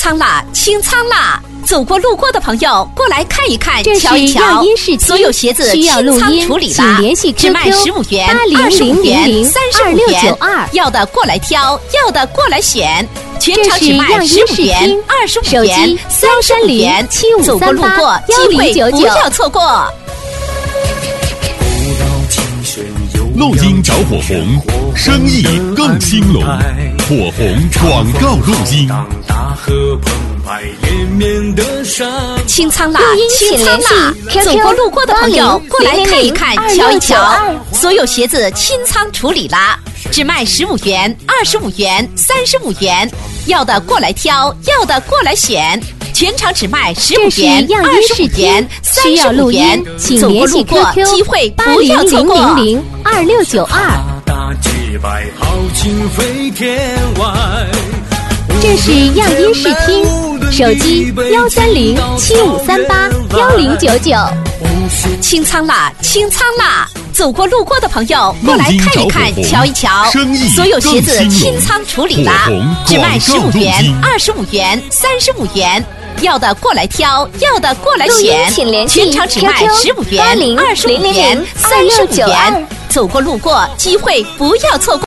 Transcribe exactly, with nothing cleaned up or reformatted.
仓啦，清仓啦！走过路过的朋友，过来看一看， 这瞧一瞧。 样音视听， 所有鞋子需要录音， 处理请联系 Q Q 只卖十五元、 八零零零零三十二五元。 六九二， 要的过来挑，要的过来选。全这是场只卖样音视十五元听， 二十五手元机、 三十五元。 七五走过三八路过， 幺机会零九九， 不要错过。 路经着火红，生意更兴隆。火红广告录音。 清仓啦， 录音清仓啦！ 请联系走过路过的朋友，过来看一看，瞧一瞧。 二所有鞋子清仓处理啦，只卖十五元、二十五元、三十五元。要的过来挑，要的过来选。全场只卖十五元、二十五元、三十五元。走过路过，机会不要错过。 八零零零零二六九二。这是样音视听，手机幺三零七五三八幺零九九。 清仓啦，清仓啦！走过路过的朋友，过来看一看，瞧一瞧。所有鞋子清仓处理啦，只卖十五元、二十五元、三十五元。要的过来挑，要的过来选。全场只卖十五元、二十五元、三十五元。走过路过，机会不要错过。